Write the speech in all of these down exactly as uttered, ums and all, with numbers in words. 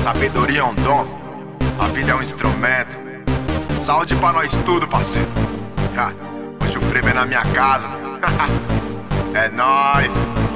Sabedoria é um dom, a vida é um instrumento. Saúde pra nós tudo, parceiro. Ha, hoje o frevo é na minha casa. É nóis.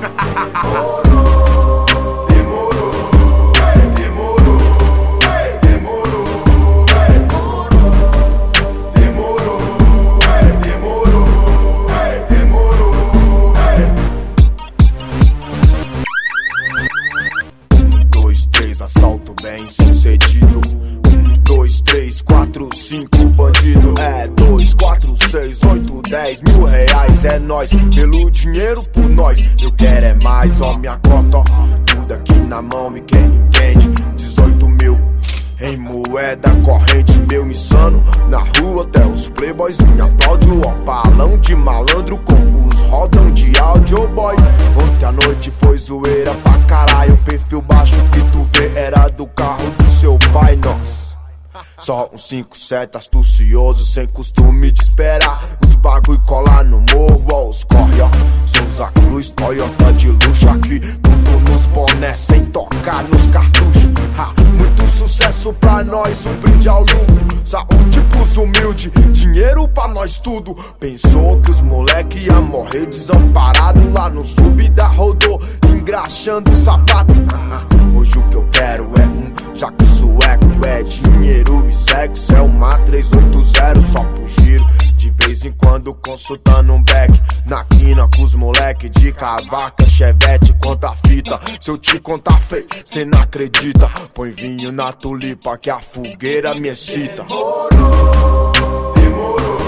Assalto bem sucedido. Um, dois, três, quatro, cinco, bandido. É dois, quatro, seis, oito, dez mil reais. É nóis, pelo dinheiro por nós. Eu quero é mais, ó, minha cota, ó. Tudo aqui na mão, e quem entende? dezoito mil em moeda corrente, meu insano. Na rua até os playboys me aplaudem. Ó, balão de malandro com os rodão de áudio, boy. Ontem à noite foi zoeira pra caralho. O perfil baixo que tu vê era do carro do seu pai, nossa. Só um cinco sete astucioso, sem costume de esperar. Os bagulho colar no morro, ó, os corre, ó. Souza Cruz, Toyota de luxo aqui. Tudo nos boné, sem tocar nos cartuchos. Ha, muito sucesso pra nós, um brinde ao lucro. Saúde pros humildes, dinheiro pra nós tudo. Pensou que os moleque ia morrer desamparado lá no sub da rodô, engraxando o sapato. Hoje o que eu quero é um jaco sueco, é dinheiro e sexo. É uma três oito zero só pro giro. De vez em quando consultando um back na quina com os moleque de cavaca, chevette, conta fita. Se eu te contar feio, cê não acredita. Põe vinho na tulipa que a fogueira me excita. Demorou, demorou.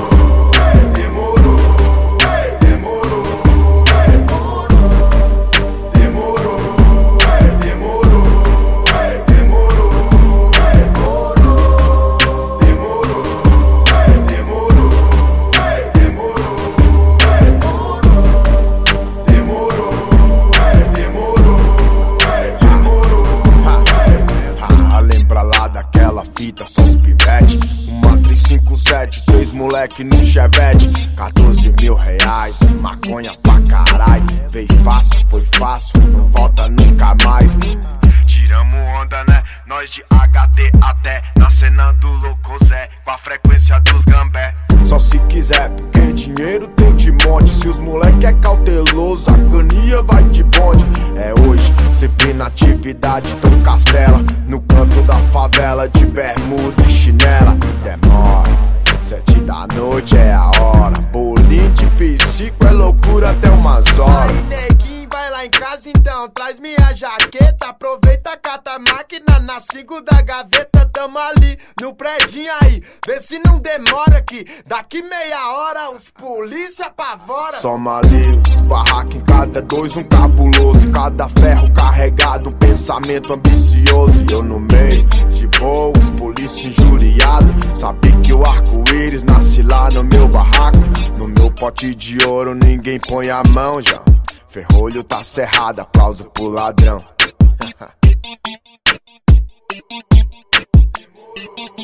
Só os pivete, uma três cinco sete, três moleque no chevette. Quatorze mil reais, maconha pra caralho. Veio fácil, foi fácil, não volta nunca mais. Tiramos onda, né? Nós de H T até na cena do Louco Zé, com a frequência dos gambé. Só se quiser, porque dinheiro tem de monte. Se os moleque é cauteloso, a caninha vai de bonde. É hoje, sempre na atividade, tão castela. No canto da favela, de bermuda e chinela. Demora, sete da noite é a hora. Bolinho de psico é loucura até umas horas. Aí, neguinho, vai lá em casa então, traz minha jaqueta. Aproveita, cata a máquina na cinco da gaveta. Tamo ali no predinho aí, vê se não demora aqui. Daqui meia hora os polícia apavora. Soma ali os barracos em cada dois, um cabuloso. Em cada ferro carregado, um pensamento ambicioso. E eu no meio, de boa, os polícia injuriado. Sabe que o arco-íris nasce lá no meu barraco. No meu pote de ouro ninguém põe a mão já. Ferrolho tá cerrado, aplauso pro ladrão.